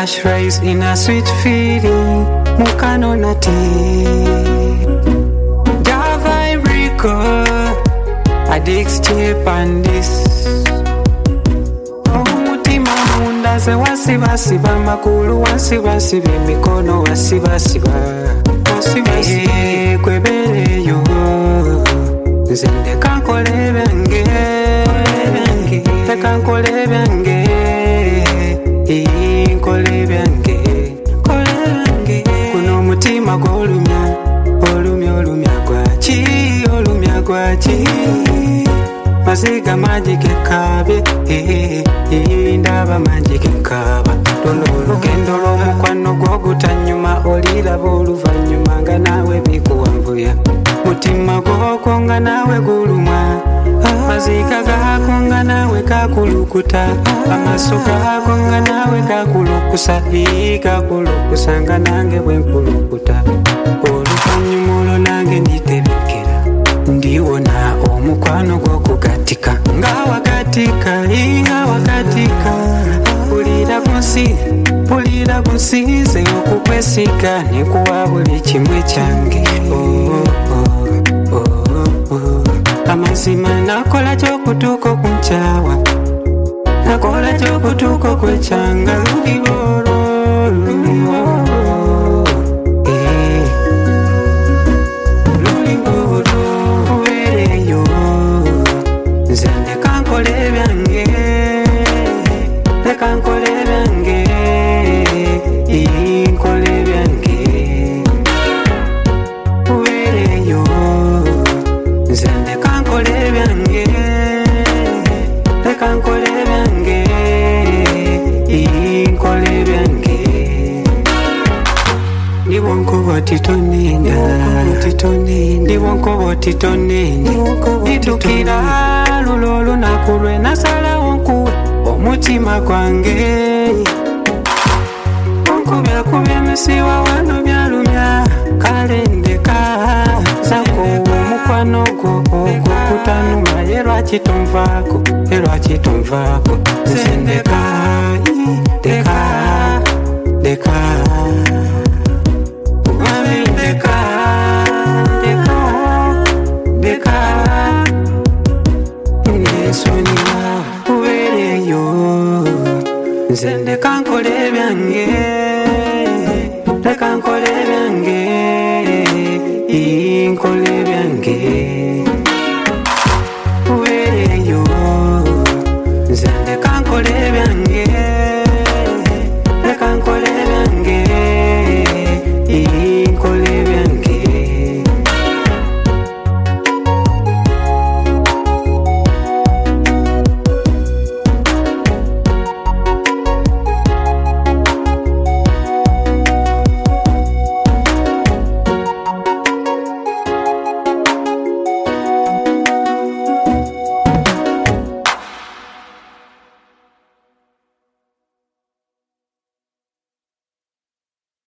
cash rice in a sweet feeling. Mukano nati Java Rico Addicts chip and this Mutima munda se wasiba makulu wasiba mikono wasiba kwebele yo Zende kankole byange Tekankole byange Inkole byange Kuno mutima golumya gwachi Masiga majike kabe Ndaba majike kaba Lugendo lw'omukwano gw'ogutanyuma oliraba oluvanyuma nga naawe bikuwambuya mutima gw'okwo nga naawe gulumwa Mazika gaako nga naawe kakulukuta Amaaso gaako nga naawe kakulukusa Kakulukusa nga nange bwe nkulukuta Oluvanyuma olwo nange nditebekera Ndiwona omukwano gw'okugatika Nga wakatika Pulira kunsize okukwesiga nekuwa buli kimwe kyange Amazima nakola ky'okutuuka okunkyawa Nakola ky'okutuuka okwekyanga Lulibolo Uwereyo Nze leka nkole byange Leka nkole byange Nkole byange Uwereyo Nze leka nkole byange Leka nkole byange Nkole byange Ndiwonko titonenda Ndiwonko titonenda Nitukira lulolu nakulwe nasala wonkuwe Omutima gwange Onkubya misiwa wano byalumya Kalendeka Zako omukwano gwo Kutanuma Yerwa chitomvako Nzendeka